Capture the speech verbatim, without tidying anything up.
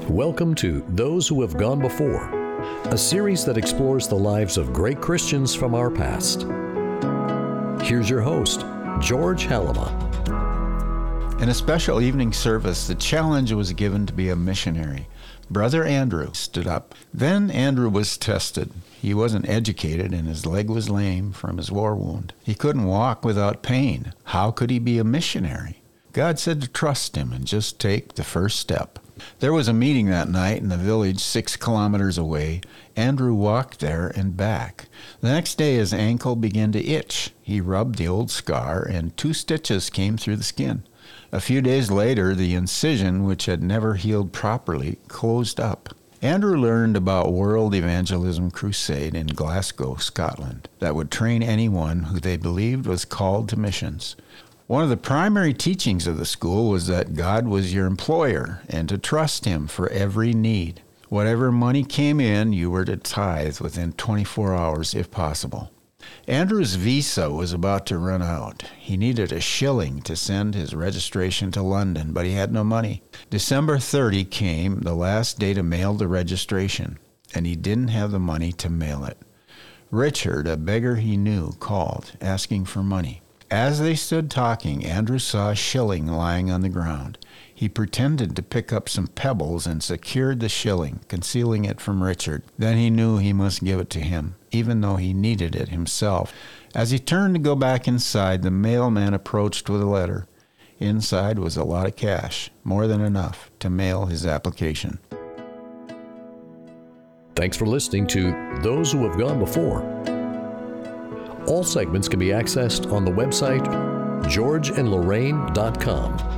Welcome to Those Who Have Gone Before, a series that explores the lives of great Christians from our past. Here's your host, George Halama. In a special evening service, the challenge was given to be a missionary. Brother Andrew stood up. Then Andrew was tested. He wasn't educated and his leg was lame from his war wound. He couldn't walk without pain. How could he be a missionary? God said to trust him and just take the first step. There was a meeting that night in the village six kilometers away. Andrew walked there and back. The next day his ankle began to itch. He rubbed the old scar and two stitches came through the skin. A few days later, the incision, which had never healed properly, closed up. Andrew learned about World Evangelism Crusade in Glasgow, Scotland, that would train anyone who they believed was called to missions. One of the primary teachings of the school was that God was your employer and to trust him for every need. Whatever money came in, you were to tithe within twenty-four hours if possible. Andrew's visa was about to run out. He needed a shilling to send his registration to London, but he had no money. December thirtieth came, the last day to mail the registration, and he didn't have the money to mail it. Richard, a beggar he knew, called, asking for money. As they stood talking, Andrew saw a shilling lying on the ground. He pretended to pick up some pebbles and secured the shilling, concealing it from Richard. Then he knew he must give it to him, even though he needed it himself. As he turned to go back inside, the mailman approached with a letter. Inside was a lot of cash, more than enough to mail his application. Thanks for listening to Those Who Have Gone Before. All segments can be accessed on the website george and lorraine dot com.